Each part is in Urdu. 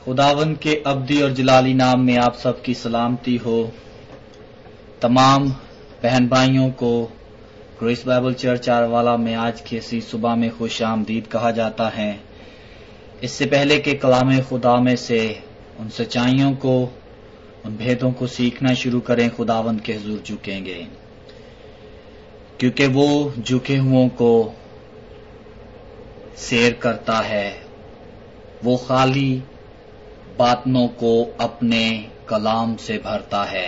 خداوند کے ابدی اور جلالی نام میں آپ سب کی سلامتی ہو۔ تمام بہن بھائیوں کو گریس بائبل چرچ آروالا میں آج کی اسی صبح میں خوش آمدید کہا جاتا ہے۔ اس سے پہلے کہ کلام خدا میں سے ان سچائیوں کو، ان بھیدوں کو سیکھنا شروع کریں، خداوند کے حضور جھکیں گے، کیونکہ وہ جھکے ہوں کو سیر کرتا ہے، وہ خالی باطنوں کو اپنے کلام سے بھرتا ہے۔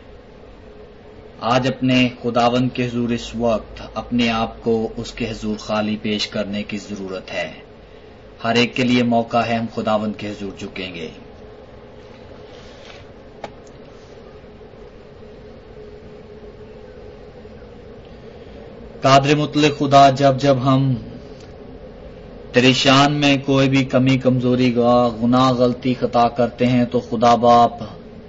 آج اپنے خداوند کے حضور اس وقت اپنے آپ کو اس کے حضور خالی پیش کرنے کی ضرورت ہے۔ ہر ایک کے لیے موقع ہے، ہم خداوند کے حضور جھکیں گے۔ قادر مطلق خدا، جب ہم تیری شان میں کوئی بھی کمی کمزوری گناہ غلطی خطا کرتے ہیں تو خدا باپ،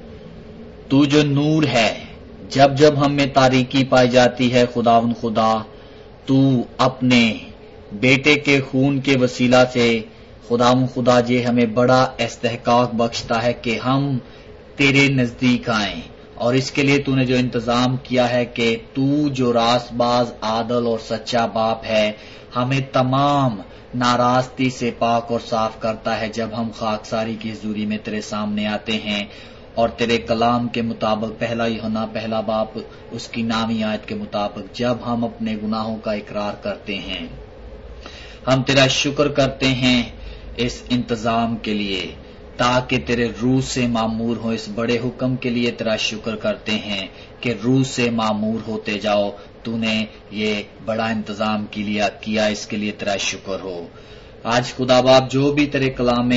تو جو نور ہے، جب ہم میں تاریکی پائی جاتی ہے، خداوند خدا، تو اپنے بیٹے کے خون کے وسیلہ سے خداوند خدا جی ہمیں بڑا استحقاق بخشتا ہے کہ ہم تیرے نزدیک آئیں، اور اس کے لیے تو نے جو انتظام کیا ہے کہ تو جو راست باز، عادل اور سچا باپ ہے، ہمیں تمام ناراستی سے پاک اور صاف کرتا ہے جب ہم خاکساری کی حضوری میں تیرے سامنے آتے ہیں، اور تیرے کلام کے مطابق پہلا یوحنا پہلا باب اس کی نامی آیت کے مطابق جب ہم اپنے گناہوں کا اقرار کرتے ہیں، ہم تیرا شکر کرتے ہیں اس انتظام کے لیے تاکہ تیرے روح سے معمور ہو۔ اس بڑے حکم کے لیے تیرا شکر کرتے ہیں کہ روح سے معمور ہوتے جاؤ، تو نے یہ بڑا انتظام کیا، اس کے لیے تیرا شکر ہو۔ آج خدا باپ جو بھی تیرے کلام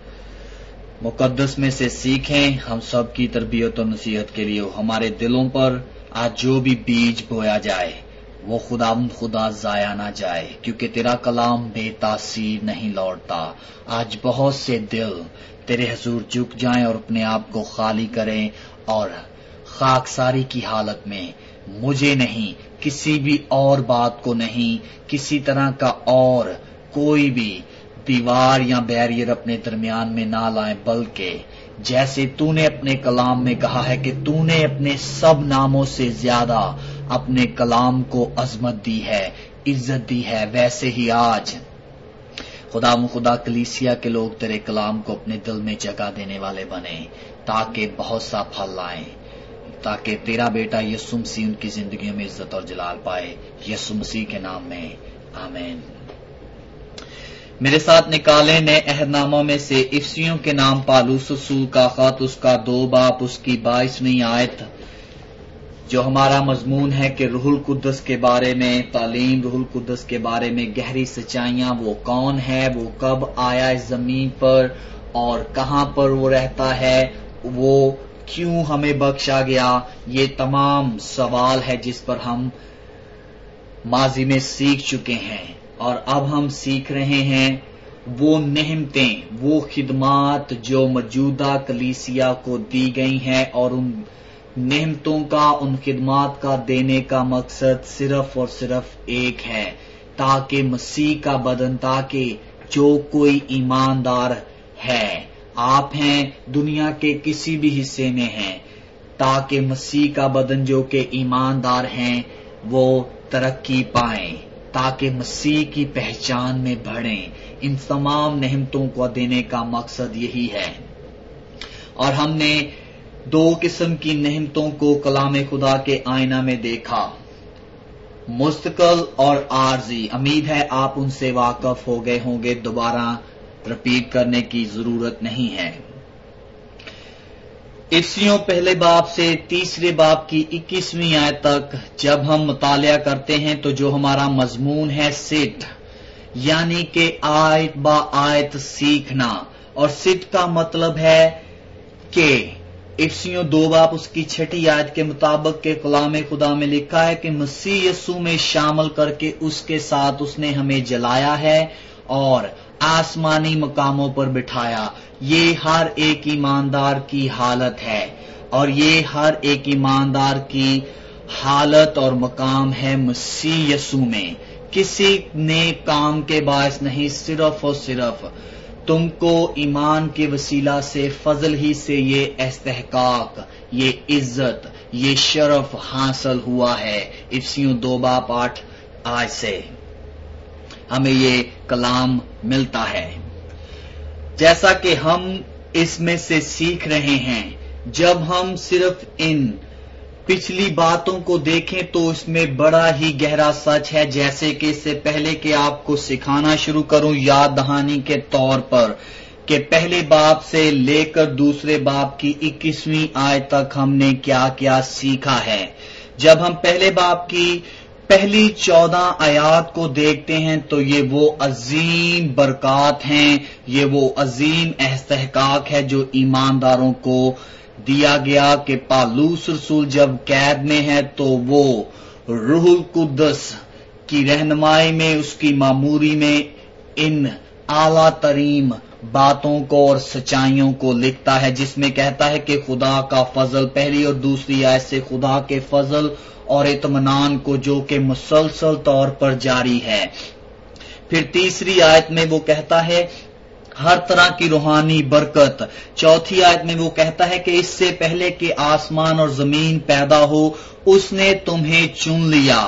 مقدس میں سے سیکھیں، ہم سب کی تربیت و نصیحت کے لیے ہمارے دلوں پر آج جو بھی بیج بویا جائے وہ خدا ضائع نہ جائے، کیونکہ تیرا کلام بے تاثیر نہیں لوٹتا۔ آج بہت سے دل تیرے حضور جھک جائیں اور اپنے آپ کو خالی کریں، اور خاکساری کی حالت میں مجھے نہیں، کسی بھی اور بات کو نہیں، کسی طرح کا اور کوئی بھی دیوار یا بیریئر اپنے درمیان میں نہ لائیں، بلکہ جیسے تو نے اپنے کلام میں کہا ہے کہ تو نے اپنے سب ناموں سے زیادہ اپنے کلام کو عظمت دی ہے، عزت دی ہے، ویسے ہی آج خدا کلیسیا کے لوگ تیرے کلام کو اپنے دل میں جگہ دینے والے بنے، تاکہ بہت سا پھل لائیں، تاکہ تیرا بیٹا یسوع مسیح ان کی زندگیوں میں عزت اور جلال پائے، یسوع مسیح کے نام میں آمین۔ میرے ساتھ نکالیں نئے عہد ناموں میں سے افسیوں کے نام پالوس رسول کا خط، اس کا 2 باب، اس کی 22ویں آیت، جو ہمارا مضمون ہے کہ روح القدس کے بارے میں تعلیم، روح القدس کے بارے میں گہری سچائیاں، وہ کون ہے، وہ کب آیا اس زمین پر اور کہاں پر وہ رہتا ہے، وہ کیوں ہمیں بخشا گیا، یہ تمام سوال ہے جس پر ہم ماضی میں سیکھ چکے ہیں، اور اب ہم سیکھ رہے ہیں وہ نعمتیں، وہ خدمات جو موجودہ کلیسیا کو دی گئی ہیں، اور ان نعمتوں کا، ان خدمات کا دینے کا مقصد صرف اور صرف ایک ہے، تاکہ مسیح کا بدن، تاکہ جو کوئی ایماندار ہے، آپ ہیں دنیا کے کسی بھی حصے میں ہیں، تاکہ مسیح کا بدن جو کہ ایماندار ہیں وہ ترقی پائیں، تاکہ مسیح کی پہچان میں بڑھیں۔ ان تمام نعمتوں کو دینے کا مقصد یہی ہے، اور ہم نے 2 قسم کی نعمتوں کو کلام خدا کے آئینہ میں دیکھا، مستقل اور عارضی۔ امید ہے آپ ان سے واقف ہو گئے ہوں گے، دوبارہ رپیٹ کرنے کی ضرورت نہیں ہے۔ افسیوں پہلے باب سے 3 باب کی 21ویں آیت تک جب ہم مطالعہ کرتے ہیں تو جو ہمارا مضمون ہے سٹ، یعنی کہ آیت با آیت سیکھنا، اور سٹ کا مطلب ہے کہ افسیوں 2 باب اس کی 6 آیت کے مطابق کہ کلام خدا میں لکھا ہے کہ مسیح یسوع میں شامل کر کے اس کے ساتھ اس نے ہمیں جلایا ہے اور آسمانی مقاموں پر بٹھایا۔ یہ ہر ایک ایماندار کی حالت ہے، اور یہ ہر ایک ایماندار کی حالت اور مقام ہے مسیح یسوع میں۔ کسی نیک کام کے باعث نہیں، صرف اور صرف تم کو ایمان کے وسیلہ سے فضل ہی سے یہ استحقاق، یہ عزت، یہ شرف حاصل ہوا ہے۔ افسیوں 2:8 سے ہمیں یہ کلام ملتا ہے۔ جیسا کہ ہم اس میں سے سیکھ رہے ہیں، جب ہم صرف ان پچھلی باتوں کو دیکھیں تو اس میں بڑا ہی گہرا سچ ہے، جیسے کہ اس سے پہلے کہ آپ کو سکھانا شروع کروں، یاد دہانی کے طور پر کہ پہلے باب سے لے کر دوسرے باب کی 21ویں آیت تک ہم نے کیا کیا سیکھا ہے۔ جب ہم پہلے باب کی پہلی 14 آیات کو دیکھتے ہیں تو یہ وہ عظیم برکات ہیں، یہ وہ عظیم استحقاق ہے جو ایمانداروں کو دیا گیا کہ پالوس رسول جب قید میں ہے تو وہ روح القدس کی رہنمائی میں، اس کی معموری میں ان اعلیٰ ترین باتوں کو اور سچائیوں کو لکھتا ہے، جس میں کہتا ہے کہ خدا کا فضل، پہلی اور دوسری آیت سے خدا کے فضل اور اطمینان کو جو کہ مسلسل طور پر جاری ہے۔ پھر تیسری آیت میں وہ کہتا ہے ہر طرح کی روحانی برکت۔ چوتھی آیت میں وہ کہتا ہے کہ اس سے پہلے کہ آسمان اور زمین پیدا ہو اس نے تمہیں چن لیا۔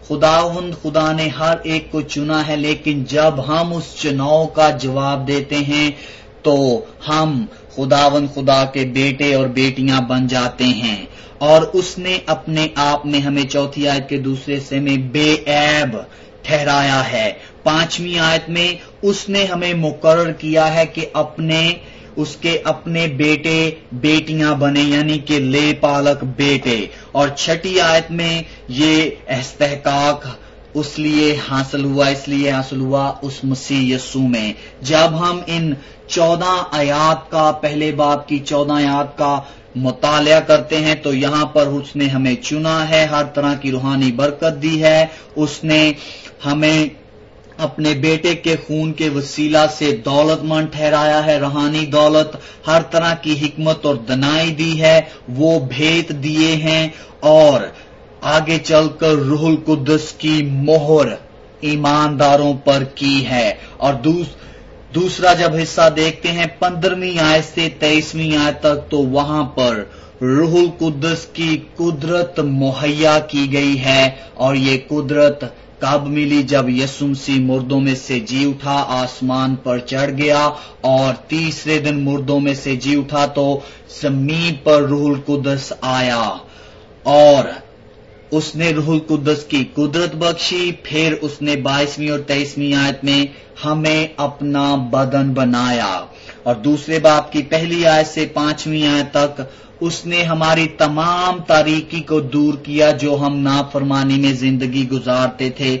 خدا نے ہر ایک کو چنا ہے، لیکن جب ہم اس چناؤ کا جواب دیتے ہیں تو ہم خدا کے بیٹے اور بیٹیاں بن جاتے ہیں، اور اس نے اپنے آپ میں ہمیں چوتھی آیت کے دوسرے حصے میں بے عیب ٹھہرایا ہے۔ پانچویں آیت میں اس نے ہمیں مقرر کیا ہے کہ اس کے اپنے بیٹے بیٹیاں بنے، یعنی کہ لے پالک بیٹے۔ اور چھٹی آیت میں یہ استحقاق اس لیے حاصل ہوا اس مسیح یسوع میں۔ جب ہم ان 14 آیات کا، پہلے باب کی 14 آیات کا مطالعہ کرتے ہیں تو یہاں پر اس نے ہمیں چنا ہے، ہر طرح کی روحانی برکت دی ہے، اس نے ہمیں اپنے بیٹے کے خون کے وسیلہ سے دولت مند ٹھہرایا ہے، روحانی دولت، ہر طرح کی حکمت اور دانائی دی ہے، وہ بھیت دیے ہیں، اور آگے چل کر روح القدس کی مہر ایمانداروں پر کی ہے۔ اور دوسرا جب حصہ دیکھتے ہیں 15ویں آیت سے 23ویں آیت تک تو وہاں پر روح القدس کی قدرت مہیا کی گئی ہے، اور یہ قدرت کب ملی؟ جب یسوع مسیح مردوں میں سے جی اٹھا، آسمان پر چڑھ گیا، اور تیسرے دن مردوں میں سے جی اٹھا تو زمین پر روح القدس آیا اور اس نے روح القدس کی قدرت بخشی۔ پھر اس نے 22ویں اور 23ویں آیت میں ہمیں اپنا بدن بنایا، اور دوسرے باب کی پہلی آیت سے 5ویں آیت تک اس نے ہماری تمام تاریکی کو دور کیا جو ہم نافرمانی میں زندگی گزارتے تھے،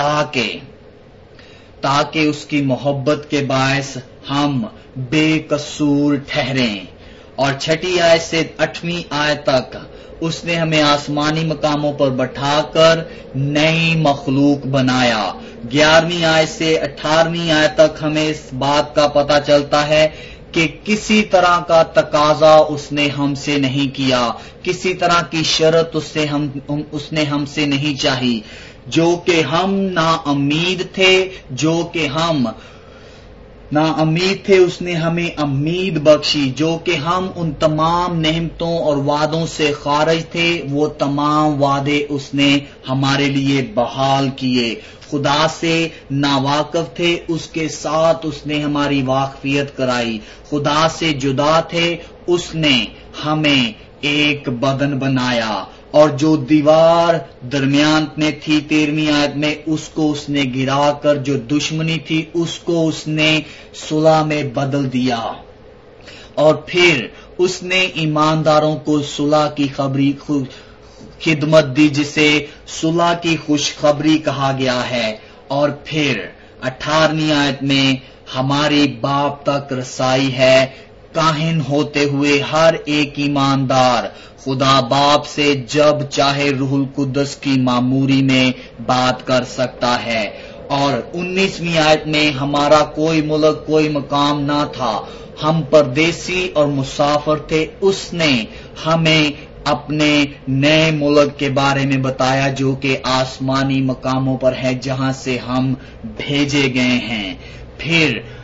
تاکہ اس کی محبت کے باعث ہم بے قصور ٹھہریں۔ اور چھٹی آیت سے 8ویں آیت تک اس نے ہمیں آسمانی مقاموں پر بٹھا کر نئی مخلوق بنایا۔ 11ویں آیت سے 18ویں آیت تک ہمیں اس بات کا پتہ چلتا ہے کہ کسی طرح کا تقاضا اس نے ہم سے نہیں کیا، کسی طرح کی شرط اس نے ہم سے نہیں چاہی، جو کہ ہم نا امید تھے اس نے ہمیں امید بخشی، جو کہ ہم ان تمام نعمتوں اور وعدوں سے خارج تھے، وہ تمام وعدے اس نے ہمارے لیے بحال کیے۔ خدا سے ناواقف تھے، اس کے ساتھ اس نے ہماری واقفیت کرائی، خدا سے جدا تھے، اس نے ہمیں ایک بدن بنایا، اور جو دیوار درمیان میں تھی 13ویں آیت میں اس کو اس نے گرا کر جو دشمنی تھی اس کو اس نے صلح میں بدل دیا، اور پھر اس نے ایمانداروں کو صلح کی خدمت دی جسے صلح کی خوشخبری کہا گیا ہے۔ اور پھر 18ویں آیت میں ہماری باپ تک رسائی ہے، کاہن ہوتے ہوئے ہر ایک ایماندار خدا باپ سے جب چاہے روح القدس کی معموری میں بات کر سکتا ہے۔ اور 19ویں آیت میں ہمارا کوئی ملک کوئی مقام نہ تھا، ہم پردیسی اور مسافر تھے، اس نے ہمیں اپنے نئے ملک کے بارے میں بتایا جو کہ آسمانی مقاموں پر ہے جہاں سے ہم بھیجے گئے ہیں۔ پھر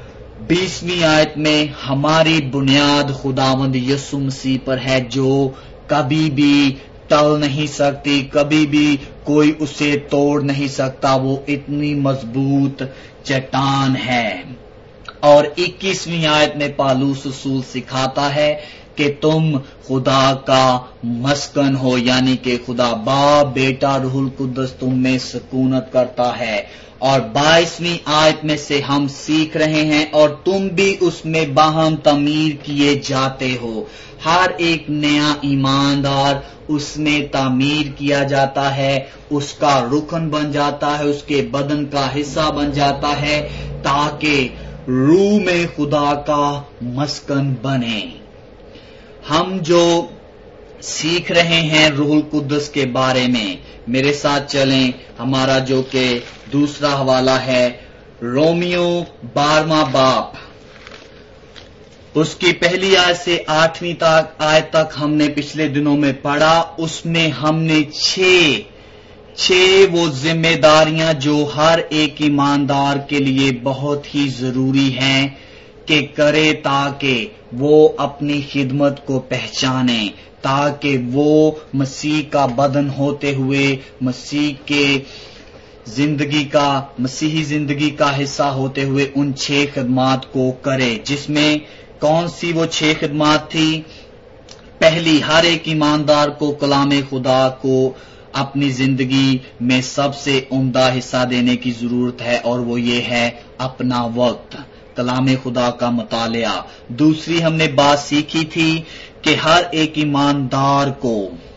20ویں آیت میں ہماری بنیاد خداوند یسوع مسیح پر ہے، جو کبھی بھی ٹل نہیں سکتی، کبھی بھی کوئی اسے توڑ نہیں سکتا، وہ اتنی مضبوط چٹان ہے۔ اور 21ویں آیت میں پالوس رسول سکھاتا ہے کہ تم خدا کا مسکن ہو، یعنی کہ خدا باپ، بیٹا، روح القدس تم میں سکونت کرتا ہے۔ اور 22ویں آیت میں سے ہم سیکھ رہے ہیں اور تم بھی اس میں باہم تعمیر کیے جاتے ہو۔ ہر ایک نیا ایماندار اس میں تعمیر کیا جاتا ہے، اس کا رکن بن جاتا ہے، اس کے بدن کا حصہ بن جاتا ہے، تاکہ روح میں خدا کا مسکن بنے۔ ہم جو سیکھ رہے ہیں روح القدس کے بارے میں، میرے ساتھ چلیں، ہمارا جو کہ دوسرا حوالہ ہے رومیو 12واں باب، اس کی پہلی آیت سے 8ویں آیت تک ہم نے پچھلے دنوں میں پڑھا۔ اس میں ہم نے چھ وہ ذمہ داریاں جو ہر ایک ایماندار کے لیے بہت ہی ضروری ہیں کہ کرے، تاکہ وہ اپنی خدمت کو پہچانے، تاکہ وہ مسیح کا بدن ہوتے ہوئے مسیحی زندگی کا حصہ ہوتے ہوئے ان 6 خدمات کو کرے۔ جس میں کون سی وہ 6 خدمات تھی؟ پہلی، ہر ایک ایماندار کو کلام خدا کو اپنی زندگی میں سب سے عمدہ حصہ دینے کی ضرورت ہے، اور وہ یہ ہے اپنا وقت، کلام خدا کا مطالعہ۔ دوسری ہم نے بات سیکھی تھی کہ ہر ایک ایماندار کو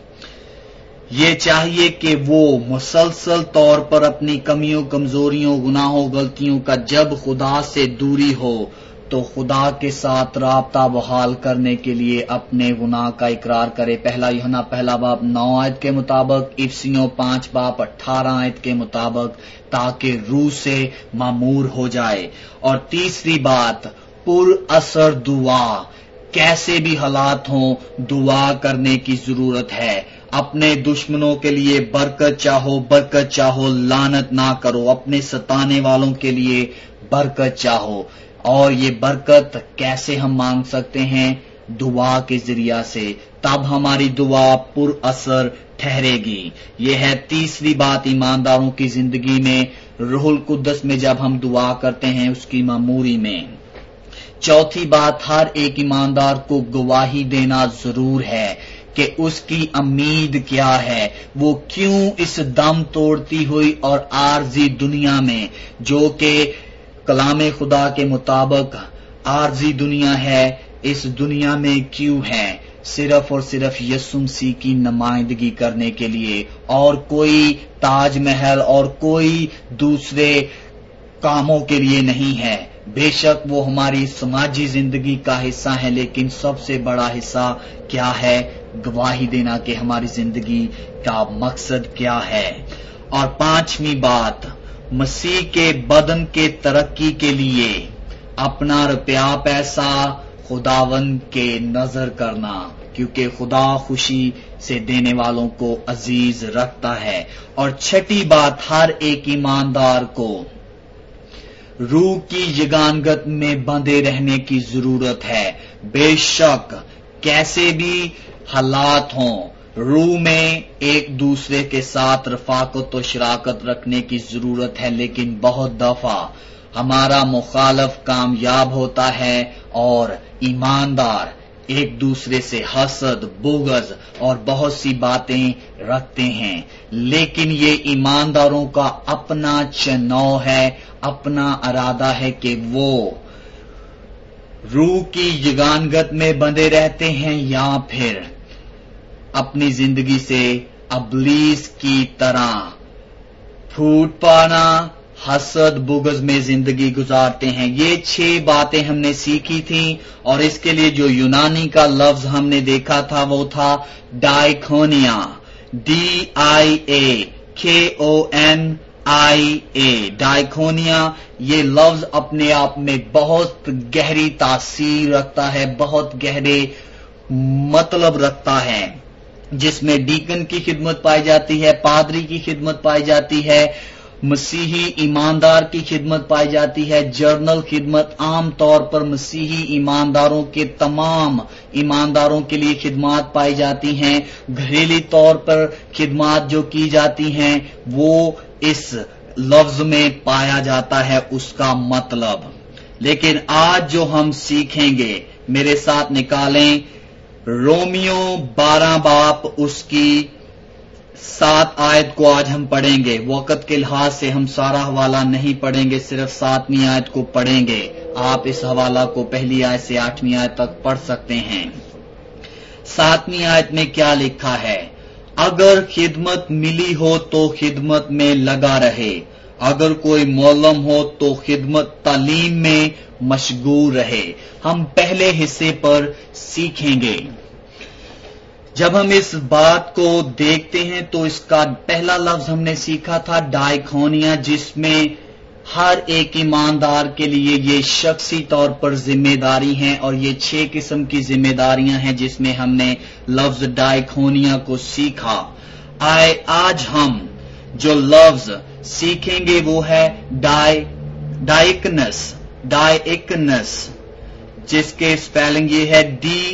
یہ چاہیے کہ وہ مسلسل طور پر اپنی کمیوں، کمزوریوں، گناہوں، غلطیوں کا جب خدا سے دوری ہو تو خدا کے ساتھ رابطہ بحال کرنے کے لیے اپنے گناہ کا اقرار کرے۔ پہلا یوحنا 1 باب 9 آیت کے مطابق، افسیوں 5 باب 18 آیت کے مطابق، تاکہ روح سے معمور ہو جائے۔ اور تیسری بات، پر اثر دعا، کیسے بھی حالات ہوں دعا کرنے کی ضرورت ہے۔ اپنے دشمنوں کے لیے برکت چاہو، لعنت نہ کرو، اپنے ستانے والوں کے لیے برکت چاہو۔ اور یہ برکت کیسے ہم مانگ سکتے ہیں؟ دعا کے ذریعہ سے، تب ہماری دعا پر اثر ٹھہرے گی۔ یہ ہے تیسری بات ایمانداروں کی زندگی میں، روح القدس میں جب ہم دعا کرتے ہیں اس کی معموری میں۔ چوتھی بات، ہر ایک ایماندار کو گواہی دینا ضرور ہے کہ اس کی امید کیا ہے، وہ کیوں اس دم توڑتی ہوئی اور عارضی دنیا میں، جو کہ کلام خدا کے مطابق عارضی دنیا ہے، اس دنیا میں کیوں ہے؟ صرف اور صرف یسوع مسیح کی نمائندگی کرنے کے لیے، اور کوئی تاج محل اور کوئی دوسرے کاموں کے لیے نہیں ہے۔ بے شک وہ ہماری سماجی زندگی کا حصہ ہے، لیکن سب سے بڑا حصہ کیا ہے؟ گواہی دینا کہ ہماری زندگی کا مقصد کیا ہے۔ اور پانچویں بات، مسیح کے بدن کے ترقی کے لیے اپنا روپیہ پیسہ خداوند کے نظر کرنا، کیونکہ خدا خوشی سے دینے والوں کو عزیز رکھتا ہے۔ اور چھٹی بات، ہر ایک ایماندار کو روح کی یگانگت میں بندھے رہنے کی ضرورت ہے۔ بے شک کیسے بھی حالات ہوں، روح میں ایک دوسرے کے ساتھ رفاقت و شراکت رکھنے کی ضرورت ہے، لیکن بہت دفعہ ہمارا مخالف کامیاب ہوتا ہے اور ایماندار ایک دوسرے سے حسد، بغض اور بہت سی باتیں رکھتے ہیں، لیکن یہ ایمانداروں کا اپنا چناؤ ہے، اپنا ارادہ ہے کہ وہ روح کی یگانگت میں بندھے رہتے ہیں یا پھر اپنی زندگی سے ابلیس کی طرح پھوٹ پانا، حسد، بغض میں زندگی گزارتے ہیں۔ یہ 6 باتیں ہم نے سیکھی تھیں، اور اس کے لیے جو یونانی کا لفظ ہم نے دیکھا تھا وہ تھا ڈائیکونیا، DIAKONIA، ڈائیکونیا۔ یہ لفظ اپنے آپ میں بہت گہری تاثیر رکھتا ہے، بہت گہرے مطلب رکھتا ہے، جس میں ڈیکن کی خدمت پائی جاتی ہے، پادری کی خدمت پائی جاتی ہے، مسیحی ایماندار کی خدمت پائی جاتی ہے، جرنل خدمت عام طور پر مسیحی ایمانداروں کے تمام ایمانداروں کے لیے خدمات پائی جاتی ہیں، گھریلو طور پر خدمات جو کی جاتی ہیں وہ اس لفظ میں پایا جاتا ہے اس کا مطلب۔ لیکن آج جو ہم سیکھیں گے، میرے ساتھ نکالیں رومیو 12 باب اس کی 7 آیت کو آج ہم پڑھیں گے۔ وقت کے لحاظ سے ہم سارا حوالہ نہیں پڑھیں گے، صرف 7ویں آیت کو پڑھیں گے۔ آپ اس حوالہ کو پہلی آیت سے 8ویں آیت تک پڑھ سکتے ہیں۔ 7ویں آیت میں کیا لکھا ہے؟ اگر خدمت ملی ہو تو خدمت میں لگا رہے، اگر کوئی معلم ہو تو خدمت تعلیم میں مشغول رہے۔ ہم پہلے حصے پر سیکھیں گے۔ جب ہم اس بات کو دیکھتے ہیں تو اس کا پہلا لفظ ہم نے سیکھا تھا ڈائیکونیا، جس میں ہر ایک ایماندار کے لیے یہ شخصی طور پر ذمہ داری ہیں، اور یہ 6 قسم کی ذمہ داریاں ہیں جس میں ہم نے لفظ ڈائیکونیا کو سیکھا۔ آج ہم جو لفظ سیکھیں گے وہ ہے ڈائکنس، جس کے اسپیلنگ یہ ہے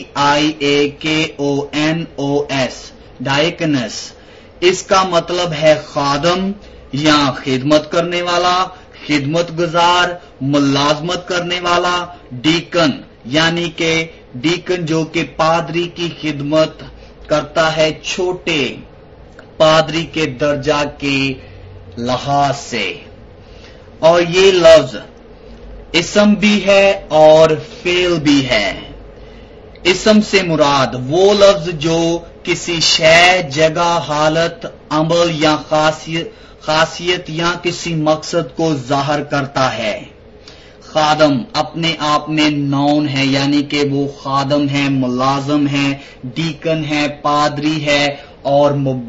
DIAKONOS، ڈائکنس۔ اس کا مطلب ہے خادم یا خدمت کرنے والا، خدمت گزار، ملازمت کرنے والا۔ ڈیکن یعنی کہ ڈیکن جو کہ پادری کی خدمت کرتا ہے چھوٹے پادری کے درجہ کے لحاظ سے۔ اور یہ لفظ اسم بھی ہے اور فعل بھی ہے۔ اسم سے مراد وہ لفظ جو کسی شے، جگہ، حالت، عمل یا خاصیت یا کسی مقصد کو ظاہر کرتا ہے۔ خادم اپنے آپ میں نون ہے، یعنی کہ وہ خادم ہے، ملازم ہے، ڈیکن ہے، پادری ہے، اور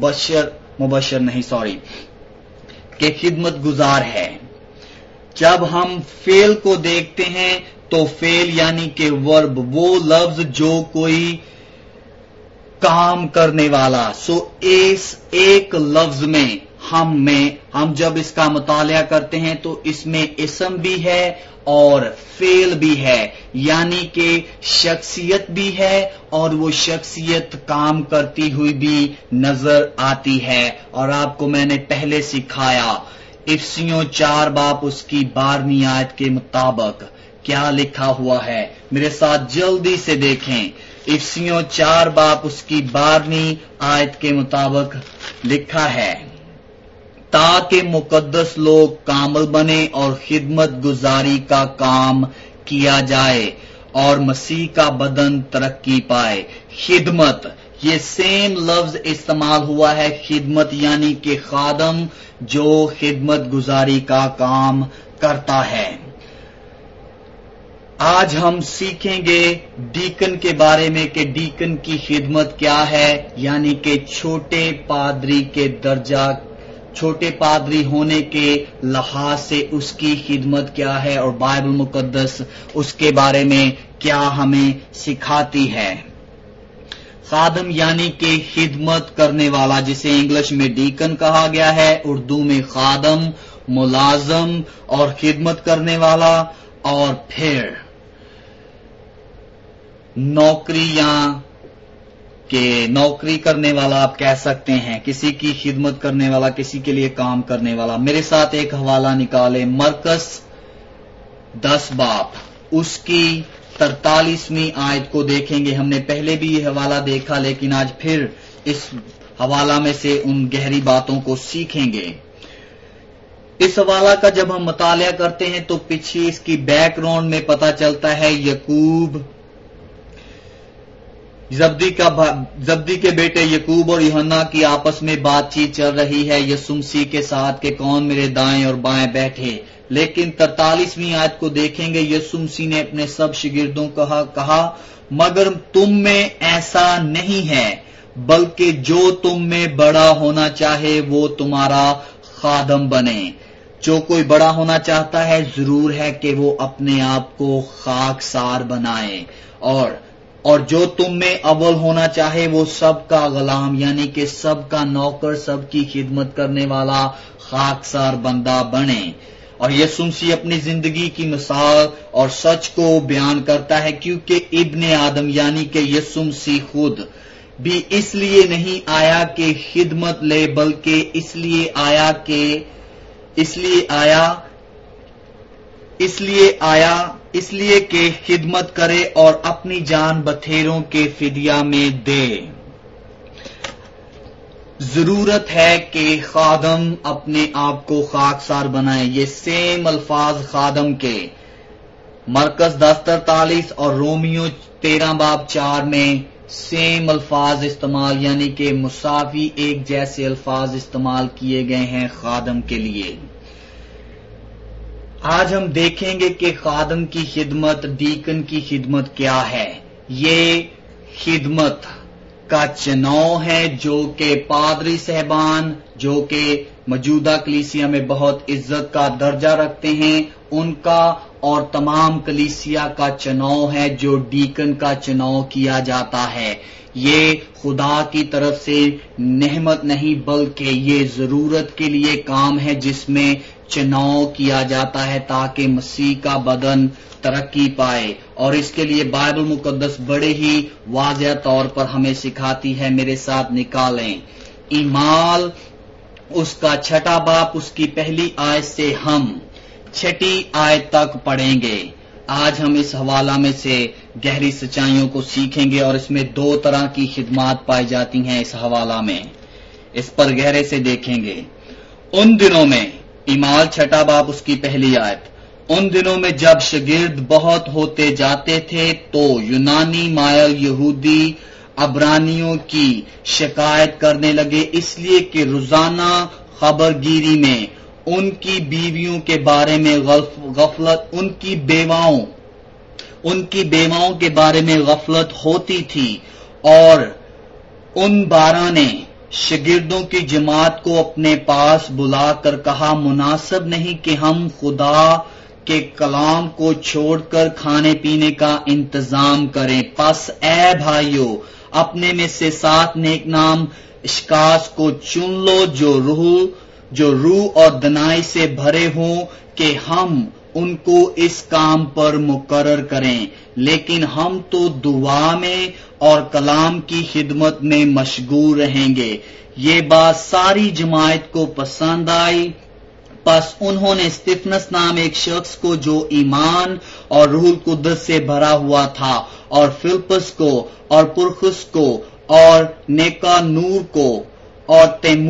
کہ خدمت گزار ہے۔ جب ہم فعل کو دیکھتے ہیں تو فعل یعنی کہ ورب، وہ لفظ جو کوئی کام کرنے والا۔ اس ایک لفظ میں ہم جب اس کا مطالعہ کرتے ہیں تو اس میں اسم بھی ہے اور فعل بھی ہے، یعنی کہ شخصیت بھی ہے اور وہ شخصیت کام کرتی ہوئی بھی نظر آتی ہے۔ اور آپ کو میں نے پہلے سکھایا افسیوں 4 باب اس کی 12ویں آیت کے مطابق کیا لکھا ہوا ہے۔ میرے ساتھ جلدی سے دیکھیں، افسیوں 4 باب اس کی 12ویں آیت کے مطابق لکھا ہے، تاکہ مقدس لوگ کامل بنے اور خدمت گزاری کا کام کیا جائے اور مسیح کا بدن ترقی پائے۔ خدمت، یہ سیم لفظ استعمال ہوا ہے، خدمت یعنی کہ خادم جو خدمت گزاری کا کام کرتا ہے۔ آج ہم سیکھیں گے ڈیکن کے بارے میں کہ ڈیکن کی خدمت کیا ہے، یعنی کہ چھوٹے پادری ہونے کے لحاظ سے اس کی خدمت کیا ہے، اور بائبل مقدس اس کے بارے میں کیا ہمیں سکھاتی ہے۔ خادم یعنی کہ خدمت کرنے والا، جسے انگلش میں ڈیکن کہا گیا ہے، اردو میں خادم، ملازم اور خدمت کرنے والا، اور پھر نوکری کرنے والا آپ کہہ سکتے ہیں، کسی کی خدمت کرنے والا، کسی کے لیے کام کرنے والا۔ میرے ساتھ ایک حوالہ نکالیں، مرکس 10 باب اس کی 43ویں آیت کو دیکھیں گے۔ ہم نے پہلے بھی یہ حوالہ دیکھا، لیکن آج پھر اس حوالہ میں سے ان گہری باتوں کو سیکھیں گے۔ اس حوالہ کا جب ہم مطالعہ کرتے ہیں تو پیچھے اس کی بیک گراؤنڈ میں پتہ چلتا ہے زبدی کے بیٹے یعقوب اور یوحنا کی آپس میں بات چیت چل رہی ہے یسوع مسیح کے ساتھ کہ کون میرے دائیں اور بائیں بیٹھے۔ لیکن 43ویں آیت کو دیکھیں گے، یسوع مسیح نے اپنے سب شاگردوں کو کہا مگر تم میں ایسا نہیں ہے، بلکہ جو تم میں بڑا ہونا چاہے وہ تمہارا خادم بنے۔ جو کوئی بڑا ہونا چاہتا ہے ضرور ہے کہ وہ اپنے آپ کو خاکسار بنائے، اور اور جو تم میں اول ہونا چاہے وہ سب کا غلام یعنی کہ سب کا نوکر، سب کی خدمت کرنے والا خاکسار بندہ بنے۔ اور یسوع مسیح اپنی زندگی کی مثال اور سچ کو بیان کرتا ہے، کیونکہ ابن آدم یعنی کہ یسوع مسیح خود بھی اس لیے نہیں آیا کہ خدمت لے، بلکہ اس لیے کہ خدمت کرے اور اپنی جان بتھیروں کے فدیہ میں دے۔ ضرورت ہے کہ خادم اپنے آپ کو خاکسار بنائے۔ یہ سیم الفاظ خادم کے مرکز 10:43 اور رومیو 13:4 میں سیم الفاظ استعمال یعنی کہ مساوی ایک جیسے الفاظ استعمال کیے گئے ہیں خادم کے لیے۔ آج ہم دیکھیں گے کہ خادم کی خدمت، ڈیکن کی خدمت کیا ہے۔ یہ خدمت کا چناؤ ہے جو کہ پادری صاحبان جو کہ موجودہ کلیسیا میں بہت عزت کا درجہ رکھتے ہیں ان کا، اور تمام کلیسیا کا چناؤ ہے جو ڈیکن کا چناؤ کیا جاتا ہے۔ یہ خدا کی طرف سے نعمت نہیں بلکہ یہ ضرورت کے لیے کام ہے جس میں چناؤ کیا جاتا ہے تاکہ مسیح کا بدن ترقی پائے، اور اس کے لیے بائبل مقدس بڑے ہی واضح طور پر ہمیں سکھاتی ہے۔ میرے ساتھ نکالیں ایمال اس کا 6 باب اس کی پہلی آیت سے ہم 6 آیت تک پڑھیں گے۔ آج ہم اس حوالہ میں سے گہری سچائیوں کو سیکھیں گے، اور اس میں 2 طرح کی خدمات پائی جاتی ہیں۔ اس حوالہ میں اس پر گہرے سے دیکھیں گے۔ ان دنوں میں ایمال 6 باب اس کی پہلی آیت، ان دنوں میں جب شاگرد بہت ہوتے جاتے تھے تو یونانی مائل یہودی عبرانیوں کی شکایت کرنے لگے، اس لیے کہ روزانہ خبرگیری میں ان کی بیویوں کے بارے میں غفلت، ان کی بیواؤں کے بارے میں غفلت ہوتی تھی، اور ان 12 نے شاگردوں کی جماعت کو اپنے پاس بلا کر کہا، مناسب نہیں کہ ہم خدا کے کلام کو چھوڑ کر کھانے پینے کا انتظام کریں، پس اے بھائیو اپنے میں سے 7 نیک نام اشخاص کو چن لو جو روح اور دنائی سے بھرے ہوں کہ ہم ان کو اس کام پر مقرر کریں، لیکن ہم تو دعا میں اور کلام کی خدمت میں مشغول رہیں گے۔ یہ بات ساری جماعت کو پسند آئی، پس انہوں نے استفنس نام ایک شخص کو جو ایمان اور روح القدس سے بھرا ہوا تھا، اور فلپس کو اور پرخس کو اور نیکانور کو اور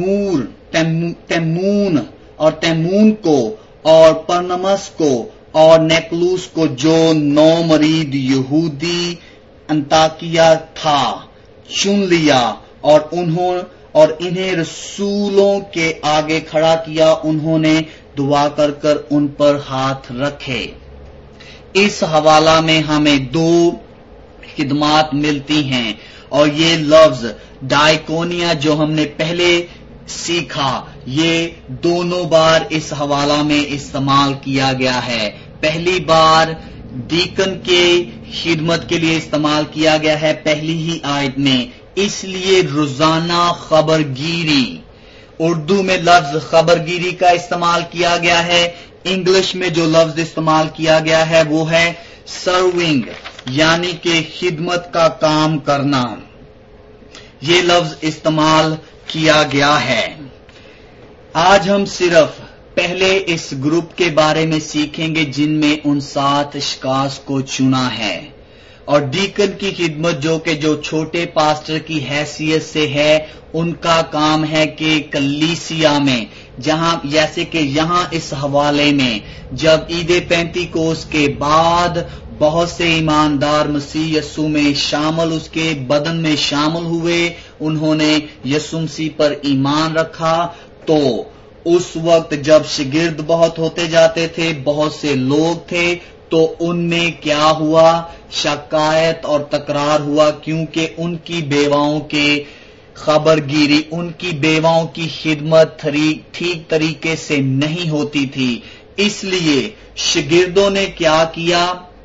تیمون کو اور پرنمس کو اور نیکلوس کو جو نومرید یہودی انطاکیہ تھا چن لیا، اور انہیں رسولوں کے آگے کھڑا کیا، انہوں نے دعا کر کر ان پر ہاتھ رکھے۔ اس حوالہ میں ہمیں 2 خدمات ملتی ہیں، اور یہ لفظ ڈائکونیا جو ہم نے پہلے سیکھا یہ دونوں بار اس حوالہ میں استعمال کیا گیا ہے۔ پہلی بار ڈیکن کے خدمت کے لیے استعمال کیا گیا ہے پہلی ہی آیت میں، اس لیے روزانہ خبرگیری، اردو میں لفظ خبرگیری کا استعمال کیا گیا ہے، انگلش میں جو لفظ استعمال کیا گیا ہے وہ ہے سرونگ یعنی کہ خدمت کا کام کرنا، یہ لفظ استعمال کیا گیا ہے۔ آج ہم صرف پہلے اس گروپ کے بارے میں سیکھیں گے جن میں ان 7 اشخاص کو چنا ہے، اور ڈیکن کی خدمت جو چھوٹے پاسٹر کی حیثیت سے ہے، ان کا کام ہے کہ کلیسیا میں جیسے کہ یہاں اس حوالے میں جب عید پینتیکوس کے بعد بہت سے ایماندار مسیح یسوع میں شامل اس کے بدن میں شامل ہوئے، انہوں نے یسوع مسیح پر ایمان رکھا، تو اس وقت جب شاگرد بہت ہوتے جاتے تھے، بہت سے لوگ تھے، تو ان میں کیا ہوا؟ شکایت اور تکرار ہوا، کیونکہ ان کی بیواؤں کے خبرگیری، ان کی بیواؤں کی خدمت ٹھیک طریقے سے نہیں ہوتی تھی۔ اس لیے شاگردوں نے کیا کیا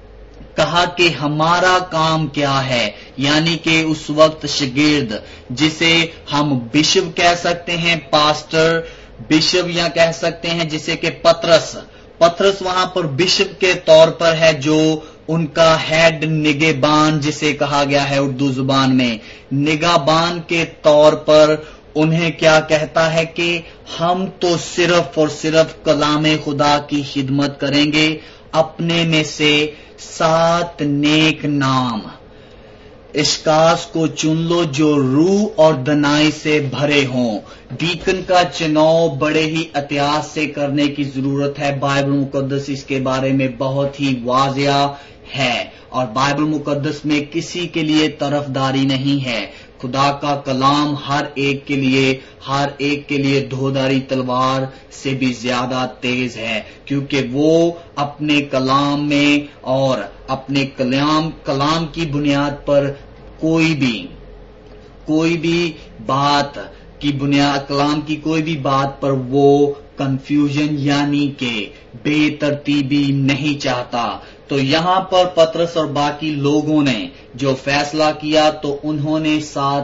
کہا کہ ہمارا کام کیا ہے، یعنی کہ اس وقت شاگرد جسے ہم بشپ کہہ سکتے ہیں، پاسٹر بشپ، یا کہہ سکتے ہیں جسے کہ پطرس وہاں پر بشپ کے طور پر ہے، جو ان کا ہیڈ نگہبان جسے کہا گیا ہے اردو زبان میں، نگہبان کے طور پر انہیں کیا کہتا ہے کہ ہم تو صرف اور صرف کلام خدا کی خدمت کریں گے، اپنے میں سے 7 نیک نام اشخاص کو چن لو جو روح اور دنائی سے بھرے ہوں۔ ڈیکن کا چناؤ بڑے ہی احتیاط سے کرنے کی ضرورت ہے۔ بائبل مقدس اس کے بارے میں بہت ہی واضح ہے، اور بائبل مقدس میں کسی کے لیے طرفداری نہیں ہے۔ خدا کا کلام ہر ایک کے لیے دھودھاری تلوار سے بھی زیادہ تیز ہے، کیونکہ وہ اپنے کلام میں اور اپنے کلام کی بنیاد پر کوئی بھی بات کی کلام کی کوئی بھی بات پر وہ کنفیوژن یعنی کہ بے ترتیبی نہیں چاہتا۔ تو یہاں پر پطرس اور باقی لوگوں نے جو فیصلہ کیا تو انہوں نے 7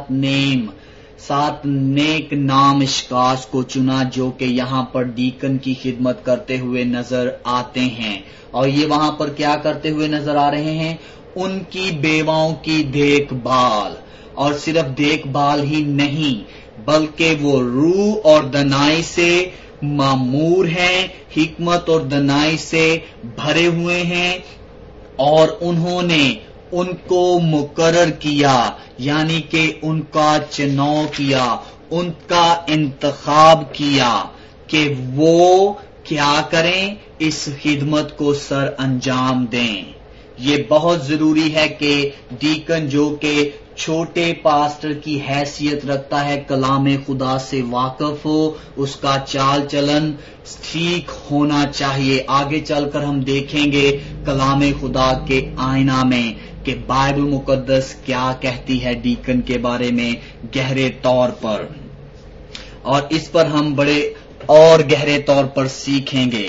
نیک نام اشخاص کو چنا، جو کہ یہاں پر ڈیکن کی خدمت کرتے ہوئے نظر آتے ہیں۔ اور یہ وہاں پر کیا کرتے ہوئے نظر آ رہے ہیں؟ ان کی بیواؤں کی دیکھ بھال، اور صرف دیکھ بھال ہی نہیں بلکہ وہ روح اور دنائی سے معمور ہیں، حکمت اور دنائی سے بھرے ہوئے ہیں، اور انہوں نے ان کو مقرر کیا، یعنی کہ ان کا چناؤ کیا، ان کا انتخاب کیا کہ وہ کیا کریں، اس خدمت کو سر انجام دیں۔ یہ بہت ضروری ہے کہ ڈیکن جو کہ چھوٹے پاسٹر کی حیثیت رکھتا ہے، کلام خدا سے واقف ہو، اس کا چال چلن ٹھیک ہونا چاہیے۔ آگے چل کر ہم دیکھیں گے کلام خدا کے آئینہ میں کہ بائبل مقدس کیا کہتی ہے ڈیکن کے بارے میں گہرے طور پر، اور اس پر ہم بڑے اور گہرے طور پر سیکھیں گے۔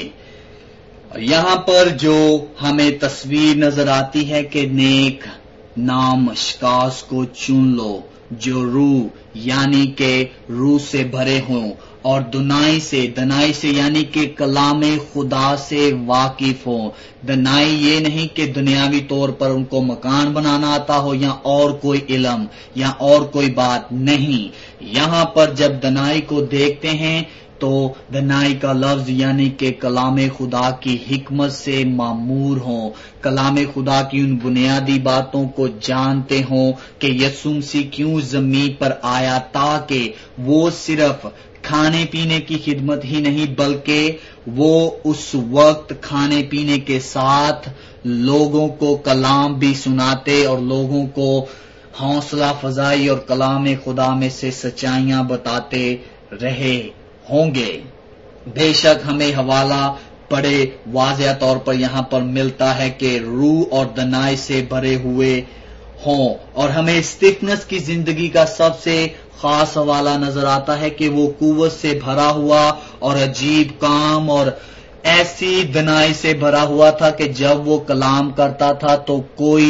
یہاں پر جو ہمیں تصویر نظر آتی ہے کہ نیک نام اشخاص کو چن لو جو روح یعنی کہ روح سے بھرے ہوں، اور دنائی سے یعنی کہ کلام خدا سے واقف ہوں۔ دنائی یہ نہیں کہ دنیاوی طور پر ان کو مکان بنانا آتا ہو یا اور کوئی علم یا اور کوئی بات نہیں۔ یہاں پر جب دنائی کو دیکھتے ہیں تو دنائی کا لفظ یعنی کہ کلام خدا کی حکمت سے معمور ہوں، کلام خدا کی ان بنیادی باتوں کو جانتے ہوں کہ یسوع مسیح کیوں زمین پر آیا، تاکہ وہ صرف کھانے پینے کی خدمت ہی نہیں بلکہ وہ اس وقت کھانے پینے کے ساتھ لوگوں کو کلام بھی سناتے اور لوگوں کو حوصلہ افزائی اور کلام خدا میں سے سچائیاں بتاتے رہے ہوں گے۔ بے شک ہمیں حوالہ بڑے واضح طور پر یہاں پر ملتا ہے کہ روح اور دنائی سے بھرے ہوئے ہوں، اور ہمیں اسٹیفنس کی زندگی کا سب سے خاص حوالہ نظر آتا ہے کہ وہ قوت سے بھرا ہوا اور عجیب کام اور ایسی دنائی سے بھرا ہوا تھا کہ جب وہ کلام کرتا تھا تو کوئی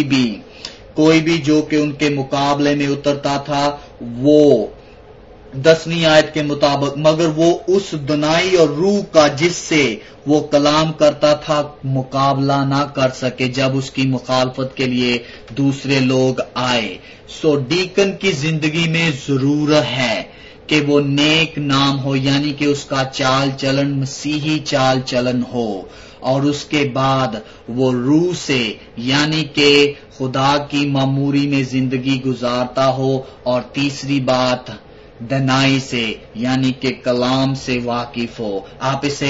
بھی جو کہ ان کے مقابلے میں اترتا تھا وہ 10ویں آیت کے مطابق، مگر وہ اس دنائی اور روح کا جس سے وہ کلام کرتا تھا مقابلہ نہ کر سکے جب اس کی مخالفت کے لیے دوسرے لوگ آئے۔ سو ڈیکن کی زندگی میں ضرورت ہے کہ وہ نیک نام ہو، یعنی کہ اس کا چال چلن مسیحی چال چلن ہو، اور اس کے بعد وہ روح سے یعنی کہ خدا کی معموری میں زندگی گزارتا ہو، اور تیسری بات دنائی سے یعنی کہ کلام سے واقف ہو۔ آپ اسے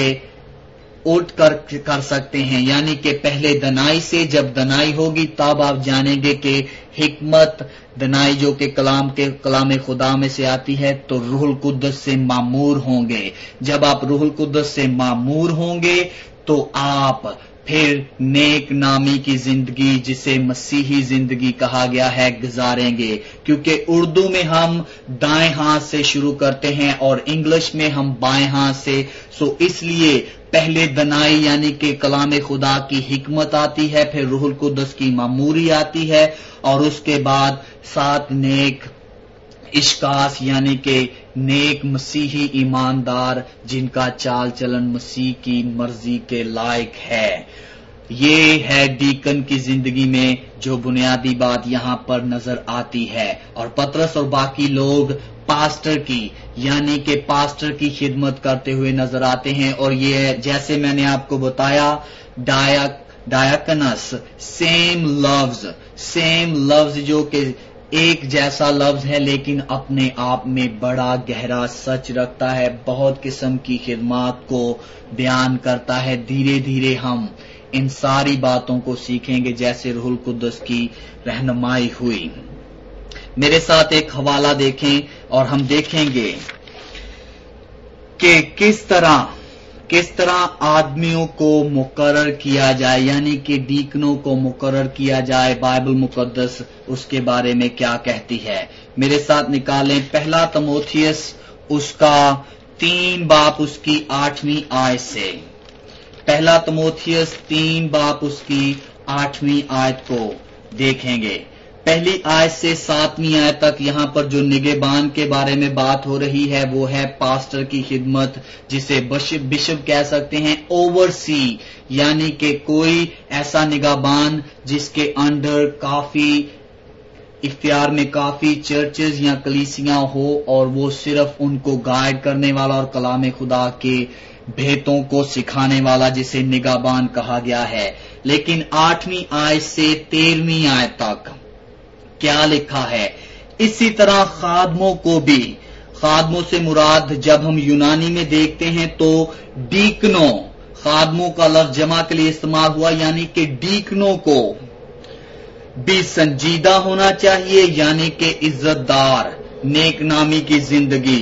الٹ کر سکتے ہیں، یعنی کہ پہلے دنائی سے، جب دنائی ہوگی تب آپ جانیں گے کہ حکمت دنائی جو کہ کلام خدا میں سے آتی ہے تو روح القدس سے معمور ہوں گے۔ جب آپ روح القدس سے معمور ہوں گے تو آپ پھر نیک نامی کی زندگی جسے مسیحی زندگی کہا گیا ہے گزاریں گے، کیونکہ اردو میں ہم دائیں ہاتھ سے شروع کرتے ہیں اور انگلش میں ہم بائیں ہاتھ سے، سو اس لیے پہلے دنائی یعنی کہ کلام خدا کی حکمت آتی ہے، پھر روح القدس کی معموری آتی ہے، اور اس کے بعد 7 نیک اشخاص یعنی کہ نیک مسیحی ایماندار جن کا چال چلن مسیح کی مرضی کے لائق ہے۔ یہ ہے ڈیکن کی زندگی میں جو بنیادی بات یہاں پر نظر آتی ہے، اور پطرس اور باقی لوگ پاسٹر کی یعنی کہ پاسٹر کی خدمت کرتے ہوئے نظر آتے ہیں، اور یہ جیسے میں نے آپ کو بتایا ڈائکنس سیم لفظ جو کہ ایک جیسا لفظ ہے لیکن اپنے آپ میں بڑا گہرا سچ رکھتا ہے، بہت قسم کی خدمات کو بیان کرتا ہے۔ دھیرے دھیرے ہم ان ساری باتوں کو سیکھیں گے جیسے روح القدس کی رہنمائی ہوئی۔ میرے ساتھ ایک حوالہ دیکھیں اور ہم دیکھیں گے کہ کس طرح آدمیوں کو مقرر کیا جائے یعنی کہ ڈیکنوں کو مقرر کیا جائے۔ بائبل مقدس اس کے بارے میں کیا کہتی ہے؟ میرے ساتھ نکالیں پہلا تموتھیوس اس کا 3 باب اس کی 8ویں آیت سے۔ پہلا تموتھیوس 3 باب اس کی 8ویں آیت کو دیکھیں گے۔ پہلی آیت سے 7ویں آیت تک یہاں پر جو نگہبان کے بارے میں بات ہو رہی ہے وہ ہے پاسٹر کی خدمت، جسے بشپ کہہ سکتے ہیں، اوور سی یعنی کہ کوئی ایسا نگہبان جس کے انڈر کافی اختیار میں کافی چرچز یا کلیسیاں ہو، اور وہ صرف ان کو گائیڈ کرنے والا اور کلام خدا کے بھیتوں کو سکھانے والا، جسے نگہبان کہا گیا ہے۔ لیکن 8ویں آیت سے 13ویں آیت تک کیا لکھا ہے؟ اسی طرح خادموں کو بھی، خادموں سے مراد جب ہم یونانی میں دیکھتے ہیں تو ڈیکنوں، خادموں کا لفظ جمع کے لیے استعمال ہوا، یعنی کہ ڈیکنوں کو بھی سنجیدہ ہونا چاہیے یعنی کہ عزت دار، نیک نامی کی زندگی،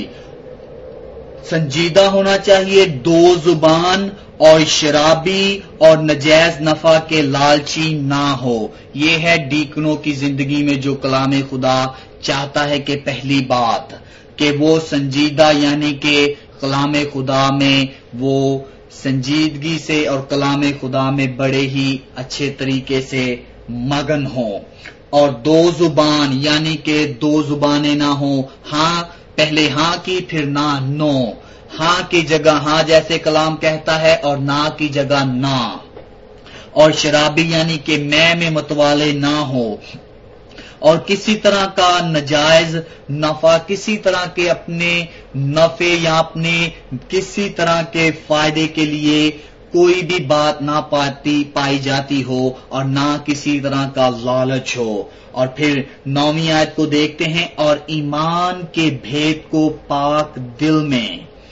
سنجیدہ ہونا چاہیے، 2 زبان اور شرابی اور نجائز نفع کے لالچی نہ ہو۔ یہ ہے ڈیکنوں کی زندگی میں جو کلام خدا چاہتا ہے کہ پہلی بات کہ وہ سنجیدہ یعنی کہ کلام خدا میں وہ سنجیدگی سے اور کلام خدا میں بڑے ہی اچھے طریقے سے مگن ہوں، اور 2 زبان یعنی کہ 2 زبانیں نہ ہوں، ہاں پہلے ہاں کی پھر نہ نو، ہاں کی جگہ ہاں جیسے کلام کہتا ہے اور نہ کی جگہ نہ، اور شرابی یعنی کہ میں متوالے نہ ہو، اور کسی طرح کا نجائز نفع، کسی طرح کے اپنے نفع یا اپنے کسی طرح کے فائدے کے لیے کوئی بھی بات نہ پائی جاتی ہو، اور نہ کسی طرح کا لالچ ہو۔ اور پھر 9ویں آیت کو دیکھتے ہیں، اور ایمان کے بھید کو پاک دل میں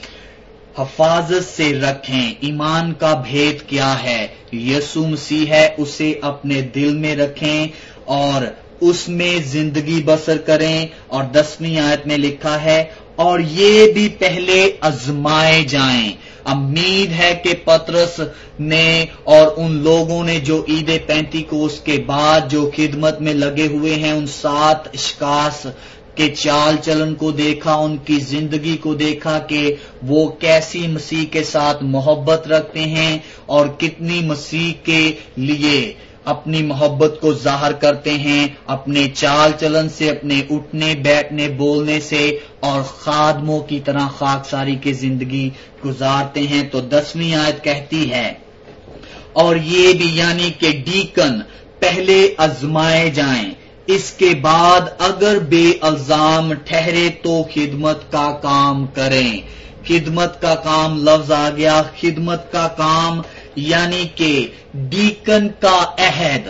حفاظت سے رکھیں۔ ایمان کا بھید کیا ہے؟ یسوع مسیح ہے، اسے اپنے دل میں رکھیں اور اس میں زندگی بسر کریں۔ اور 10ویں آیت میں لکھا ہے، اور یہ بھی پہلے آزمائے جائیں۔ امید ہے کہ پطرس نے اور ان لوگوں نے جو عید پینتیکوست کے بعد جو خدمت میں لگے ہوئے ہیں، ان 7 اشخاص کے چال چلن کو دیکھا، ان کی زندگی کو دیکھا کہ وہ کیسی مسیح کے ساتھ محبت رکھتے ہیں اور کتنی مسیح کے لیے اپنی محبت کو ظاہر کرتے ہیں اپنے چال چلن سے، اپنے اٹھنے بیٹھنے بولنے سے، اور خادموں کی طرح خاکساری کی زندگی گزارتے ہیں۔ تو 10ویں آیت کہتی ہے، اور یہ بھی یعنی کہ ڈیکن پہلے آزمائے جائیں، اس کے بعد اگر بے الزام ٹھہرے تو خدمت کا کام کریں۔ خدمت کا کام لفظ آ گیا، خدمت کا کام یعنی کہ ڈیکن کا عہد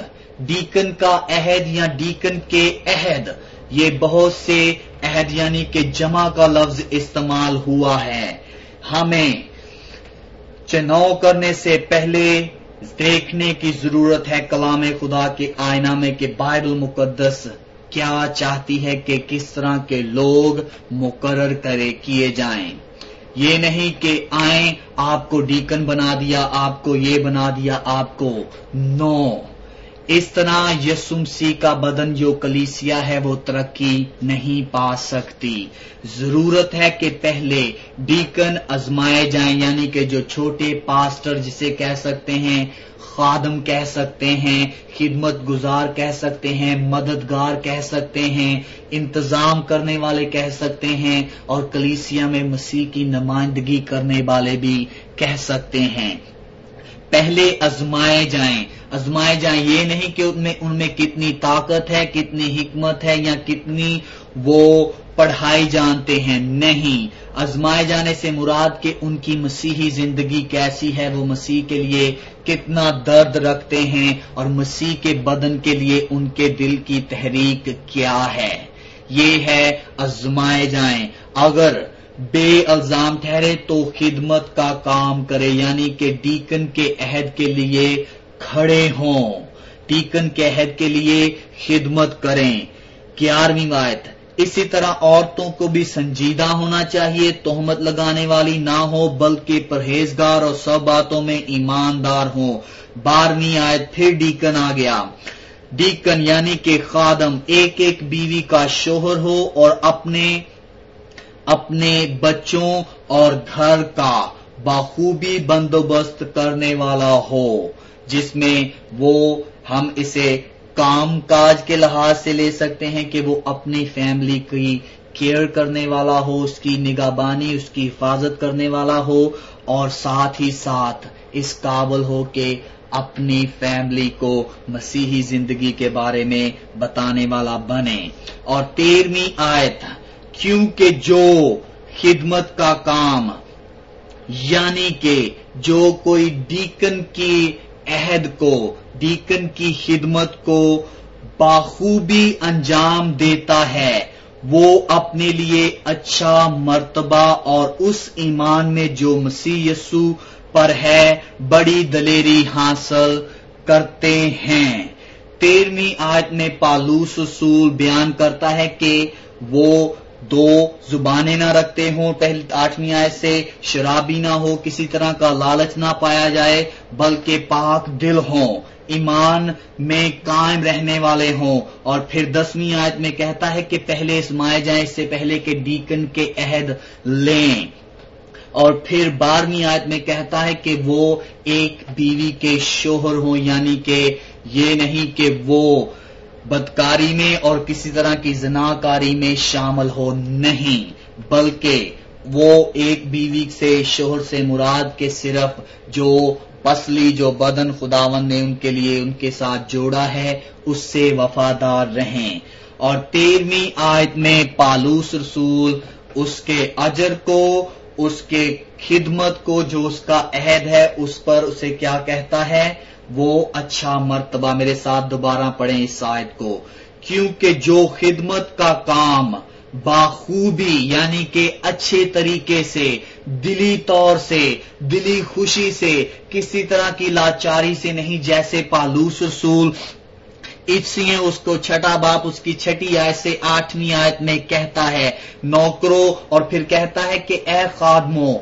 یا ڈیکن کے عہد، یہ بہت سے عہد یعنی کہ جمع کا لفظ استعمال ہوا ہے۔ ہمیں چناؤ کرنے سے پہلے دیکھنے کی ضرورت ہے کلام خدا کے آئینہ میں کہ بائبل مقدس کیا چاہتی ہے کہ کس طرح کے لوگ مقرر کیے جائیں۔ یہ نہیں کہ آئیں آپ کو ڈیکن بنا دیا، آپ کو یہ بنا دیا، آپ کو نو، اس طرح یسوع مسیح کا بدن جو کلیسیا ہے وہ ترقی نہیں پا سکتی. ضرورت ہے کہ پہلے ڈیکن آزمائے جائیں، یعنی کہ جو چھوٹے پاسٹر جسے کہہ سکتے ہیں، خادم کہہ سکتے ہیں، خدمت گزار کہہ سکتے ہیں، مددگار کہہ سکتے ہیں، انتظام کرنے والے کہہ سکتے ہیں، اور کلیسیا میں مسیح کی نمائندگی کرنے والے بھی کہہ سکتے ہیں. پہلے آزمائے جائیں، یہ نہیں کہ ان میں کتنی طاقت ہے، کتنی حکمت ہے یا کتنی وہ پڑھائی جانتے ہیں. نہیں، آزمائے جانے سے مراد کہ ان کی مسیحی زندگی کیسی ہے، وہ مسیح کے لیے کتنا درد رکھتے ہیں، اور مسیح کے بدن کے لیے ان کے دل کی تحریک کیا ہے. یہ ہے آزمائے جائیں. اگر بے الزام ٹھہرے تو خدمت کا کام کرے، یعنی کہ ڈیکن کے عہد کے لیے کھڑے ہوں، ڈیکن کے عہد کے لیے خدمت کریں. 11ویں آیت. اسی طرح عورتوں کو بھی سنجیدہ ہونا چاہیے، تہمت لگانے والی نہ ہو بلکہ پرہیزگار اور سب باتوں میں ایماندار ہوں. 12ویں آیت پھر ڈیکن آ گیا. ڈیکن یعنی کہ خادم ایک بیوی کا شوہر ہو اور اپنے بچوں اور گھر کا بخوبی بندوبست کرنے والا ہو، جس میں وہ ہم اسے کام کاج کے لحاظ سے لے سکتے ہیں کہ وہ اپنی فیملی کی کیئر کرنے والا ہو، اس کی نگہبانی، اس کی حفاظت کرنے والا ہو، اور ساتھ ہی ساتھ اس قابل ہو کہ اپنی فیملی کو مسیحی زندگی کے بارے میں بتانے والا بنے. اور 13ویں آیت. کیونکہ جو خدمت کا کام، یعنی کہ جو کوئی ڈیکن کی عہد کو، ڈیکن کی خدمت کو بخوبی انجام دیتا ہے، وہ اپنے لیے اچھا مرتبہ اور اس ایمان میں جو مسیح یسوع پر ہے بڑی دلیری حاصل کرتے ہیں. 13ویں آیت میں پالوس رسول بیان کرتا ہے کہ وہ 2 زبانیں نہ رکھتے ہوں. 8ویں آیت سے شرابی نہ ہو، کسی طرح کا لالچ نہ پایا جائے، بلکہ پاک دل ہوں، ایمان میں قائم رہنے والے ہوں. اور پھر 10ویں آیت میں کہتا ہے کہ پہلے آزمائے جائیں، اس سے پہلے کہ ڈیکن کے عہد لیں. اور پھر 12ویں آیت میں کہتا ہے کہ وہ ایک بیوی کے شوہر ہوں، یعنی کہ یہ نہیں کہ وہ بدکاری میں اور کسی طرح کی زناکاری میں شامل ہو، نہیں، بلکہ وہ ایک بیوی سے، شوہر سے مراد کہ صرف جو پسلی جو بدن خداوند نے ان کے لیے ان کے ساتھ جوڑا ہے اس سے وفادار رہیں. اور 13ویں آیت میں پالوس رسول اس کے اجر کو، اس کے خدمت کو، جو اس کا عہد ہے اس پر اسے کیا کہتا ہے؟ وہ اچھا مرتبہ. میرے ساتھ دوبارہ پڑھیں اس آیت کو. کیونکہ جو خدمت کا کام بخوبی، یعنی کہ اچھے طریقے سے، دلی طور سے، دلی خوشی سے، کسی طرح کی لاچاری سے نہیں، جیسے پالوس رسول افسییں اس کو 6 باب اس کی 6 آیت سے 8ویں آیت میں کہتا ہے نوکرو، اور پھر کہتا ہے کہ اے خادموں،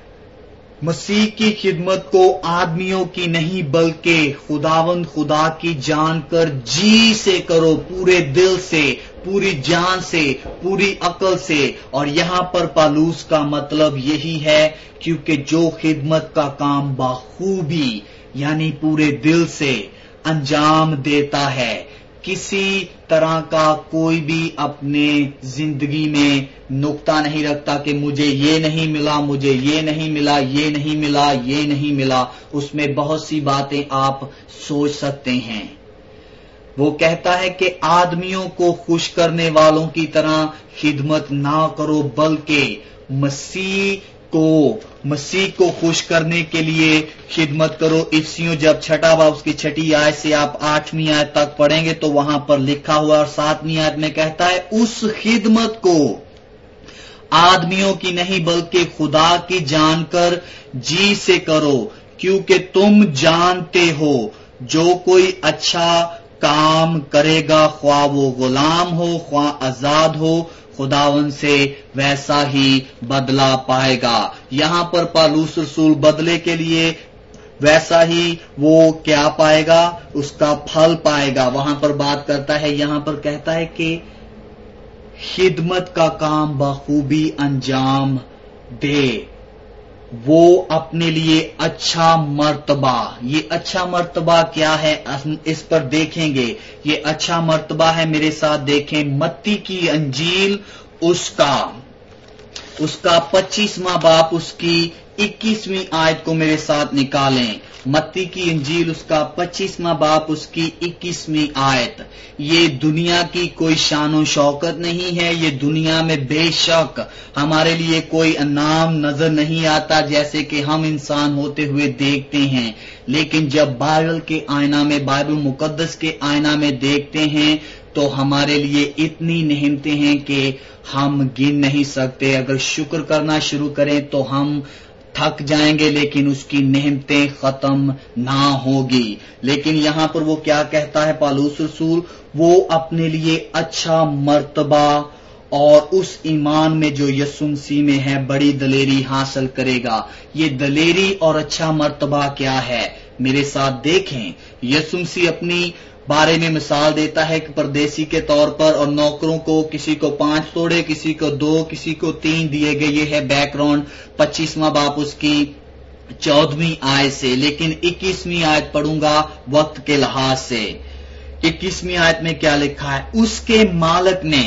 مسیح کی خدمت کو آدمیوں کی نہیں بلکہ خداوند خدا کی جان کر جی سے کرو، پورے دل سے، پوری جان سے، پوری عقل سے. اور یہاں پر پالوس کا مطلب یہی ہے، کیونکہ جو خدمت کا کام بخوبی یعنی پورے دل سے انجام دیتا ہے، کسی طرح کا کوئی بھی اپنے زندگی میں نقطہ نہیں رکھتا کہ مجھے یہ نہیں ملا، مجھے یہ نہیں ملا، یہ نہیں ملا، یہ نہیں ملا. اس میں بہت سی باتیں آپ سوچ سکتے ہیں. وہ کہتا ہے کہ آدمیوں کو خوش کرنے والوں کی طرح خدمت نہ کرو، بلکہ مسیح کو خوش کرنے کے لیے خدمت کرو. افسیوں جب 6 باب اس کی 6 آیت سے آپ 8ویں آیت تک پڑھیں گے تو وہاں پر لکھا ہوا، اور 7ویں آیت میں کہتا ہے اس خدمت کو آدمیوں کی نہیں بلکہ خدا کی جان کر جی سے کرو، کیونکہ تم جانتے ہو جو کوئی اچھا کام کرے گا، خواہ وہ غلام ہو خواہ آزاد ہو، خداوند سے ویسا ہی بدلہ پائے گا. یہاں پر پالوس رسول بدلے کے لیے वैसा ही वो क्या पाएगा, उसका फल पाएगा। वहां पर बात करता है, यहां पर कहता है कि खिदमत का काम बखूबी अंजाम दे, वो अपने लिए अच्छा मर्तबा। ये अच्छा मर्तबा क्या है, इस पर देखेंगे। ये अच्छा मर्तबा है, मेरे साथ देखें, मत्ती की अंजील उसका 25वां बाब उसकी 21वीं आयत को मेरे साथ निकालें। मत्ती की इंजील उसका 25वां बाब उसकी 21वीं आयत। ये दुनिया की कोई शानो शौकत नहीं है, ये दुनिया में बेशक हमारे लिए कोई इनाम नजर नहीं आता जैसे कि हम इंसान होते हुए देखते हैं, लेकिन जब बाइबल के आईना में, बाइबल मुकद्दस के आईना में देखते हैं तो हमारे लिए इतनी नेमतें हैं कि हम गिन नहीं सकते। अगर शुक्र करना शुरू करें तो हम थक जाएंगे, लेकिन उसकी नेमतें खत्म ना होगी। लेकिन यहां पर वो क्या कहता है पौलुस रसूल, वो अपने लिए अच्छा मर्तबा और उस ईमान में जो यीशु मसीह में है बड़ी दलेरी हासिल करेगा। ये दलेरी और अच्छा मर्तबा क्या है, मेरे साथ देखें। यीशु मसीह अपनी बारे में मिसाल देता है कि परदेसी के तौर पर, और नौकरों को किसी को 5 तोड़े, किसी को 2, किसी को 3 दिए गए। ये है बैकग्राउंड 25वां बाब उसकी 14वीं आयत से। लेकिन 21वीं आयत पढ़ूंगा वक्त के लिहाज से। 21वीं आयत में क्या लिखा है, उसके मालिक ने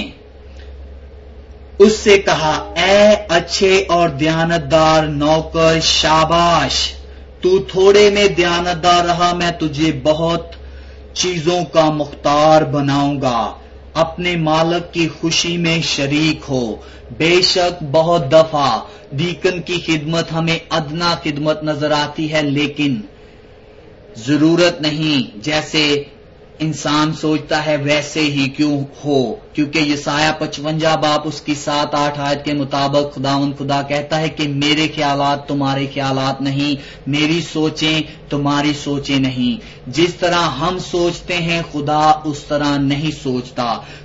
उससे कहा, ऐ अच्छे और दयानतदार नौकर, शाबाश, तू थोड़े में दयानतदार रहा, मैं तुझे बहुत चीजों का मुख्तार बनाऊंगा। अपने मालिक की खुशी में शरीक हो। बेशक बहुत दफा डीकन की खिदमत हमें अदना खिदमत नजर आती है, लेकिन जरूरत नहीं जैसे इंसान सोचता है वैसे ही क्यों हो, क्योंकि यसाया 55 बाब उसकी 7-8 आयत के मुताबिक खुदावंद खुदा कहता है कि मेरे ख्यालात तुम्हारे ख्यालात नहीं, मेरी सोचें तुम्हारी सोचें नहीं। जिस तरह हम सोचते हैं खुदा उस तरह नहीं सोचता।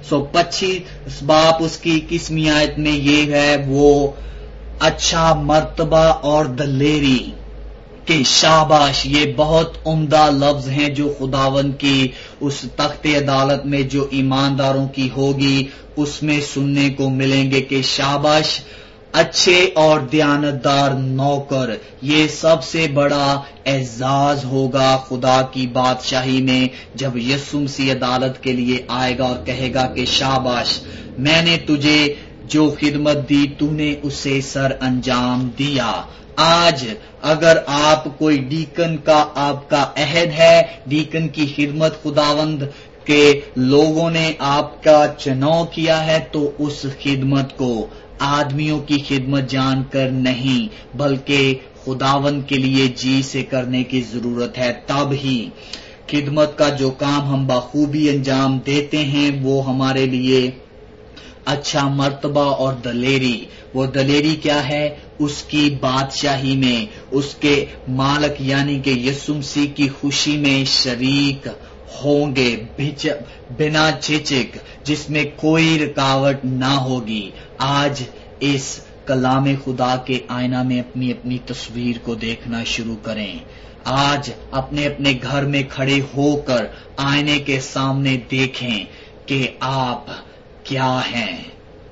25 बाब उसकी 21वीं आयत में ये है वो अच्छा मर्तबा और दलेरी कि शाबाश। ये बहुत उम्दा लफ्ज हैं जो खुदावन की उस तख्ते अदालत में जो ईमानदारों की होगी उसमें सुनने को मिलेंगे कि शाबाश अच्छे और दयानतदार नौकर। ये सबसे बड़ा एजाज होगा खुदा की बादशाही में जब यीशु मसीह अदालत के लिए आएगा और कहेगा कि शाबाश, मैंने तुझे जो खिदमत दी तूने उसे सर अंजाम दिया। आज अगर आप कोई डीकन का आपका अहद है, डीकन की खिदमत खुदावंद के लोगों ने आपका चुनाव किया है, तो उस खिदमत को आदमियों की खिदमत जानकर नहीं बल्कि खुदावंद के लिए जी से करने की जरूरत है। तब ही खिदमत का जो काम हम बखूबी अंजाम देते हैं वो हमारे लिए अच्छा मर्तबा और दलेरी। वो दलेरी क्या है, उसकी बादशाही में उसके मालिक यानी कि यीशु मसीह की खुशी में शरीक होंगे बिना झिझक, जिसमें कोई रुकावट ना होगी। आज इस कलाम खुदा के आईना में अपनी अपनी तस्वीर को देखना शुरू करें। आज अपने अपने घर में खड़े होकर आईने के सामने देखें कि आप क्या हैं।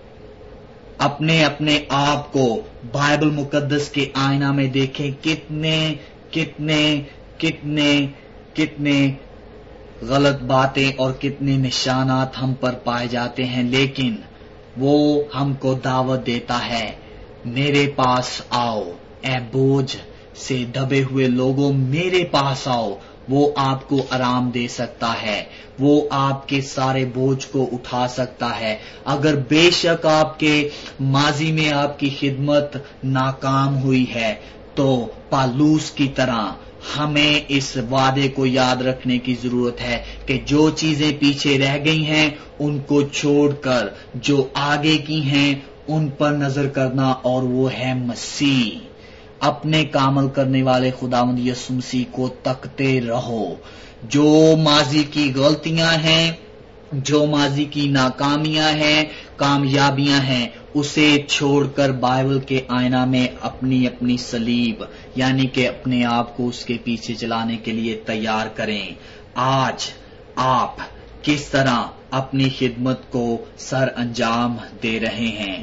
अपने अपने आप को बाइबल मुकद्दस के आईना में देखें। कितने कितने कितने कितने गलत बातें और कितने निशानात हम पर पाए जाते हैं, लेकिन वो हमको दावत देता है, मेरे पास आओ ऐ बोझ से दबे हुए लोगों, मेरे पास आओ। वो आपको आराम दे सकता है, वो आपके सारे बोझ को उठा सकता है। अगर बेशक आपके माजी में आपकी खिदमत नाकाम हुई है, तो पालूस की तरह हमें इस वादे को याद रखने की जरूरत है कि जो चीजें पीछे रह गई हैं उनको छोड़कर जो आगे की हैं उन पर नजर करना, और वो है मसीह। अपने कामल करने वाले खुदावंद यीशु मसीह को तकते रहो। जो माजी की गलतियां हैं, जो माजी की नाकामियां हैं, कामयाबियां हैं, اسے چھوڑ کر بائبل کے آئینہ میں اپنی اپنی صلیب یعنی کہ اپنے آپ کو اس کے پیچھے چلانے کے لیے تیار کریں۔ آج آپ کس طرح اپنی خدمت کو سر انجام دے رہے ہیں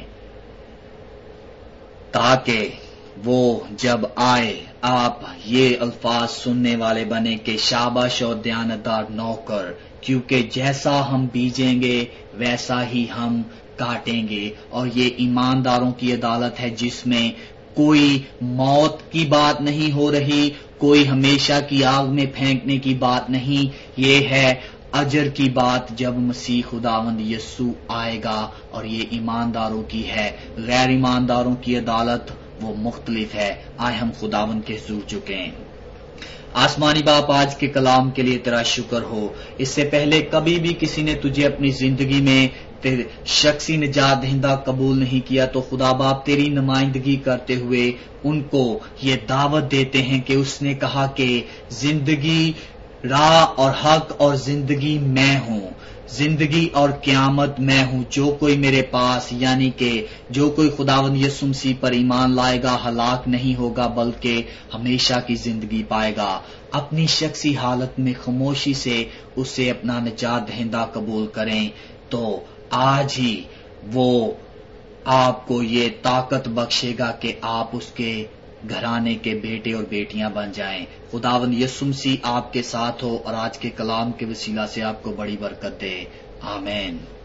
تاکہ وہ جب آئے آپ یہ الفاظ سننے والے بنے کہ شاباش اور دیانتدار نوکر، کیونکہ جیسا ہم بیجیں گے ویسا ہی ہم کاٹیں گے۔ اور یہ ایمانداروں کی عدالت ہے جس میں کوئی موت کی بات نہیں ہو رہی، کوئی ہمیشہ کی آگ میں پھینکنے کی بات نہیں، یہ ہے اجر کی بات جب مسیح خداوند یسوع آئے گا، اور یہ ایمانداروں کی ہے۔ غیر ایمانداروں کی عدالت وہ مختلف ہے۔ آئے ہم خداوند کے حضور جھکیں۔ آسمانی باپ، آج کے کلام کے لیے تیرا شکر ہو۔ اس سے پہلے کبھی بھی کسی نے تجھے اپنی زندگی میں شخصی نجات دہندہ قبول نہیں کیا تو خدا باپ تیری نمائندگی کرتے ہوئے ان کو یہ دعوت دیتے ہیں کہ اس نے کہا کہ زندگی، راہ اور حق اور زندگی میں ہوں، زندگی اور قیامت میں ہوں۔ جو کوئی میرے پاس یعنی کہ جو کوئی خداوند یسوع مسیح پر ایمان لائے گا ہلاک نہیں ہوگا بلکہ ہمیشہ کی زندگی پائے گا۔ اپنی شخصی حالت میں خاموشی سے اسے اپنا نجات دہندہ قبول کریں تو آج ہی وہ آپ کو یہ طاقت بخشے گا کہ آپ اس کے گھرانے کے بیٹے اور بیٹیاں بن جائیں۔ خداوند یسوع مسیح آپ کے ساتھ ہو اور آج کے کلام کے وسیلہ سے آپ کو بڑی برکت دے۔ آمین۔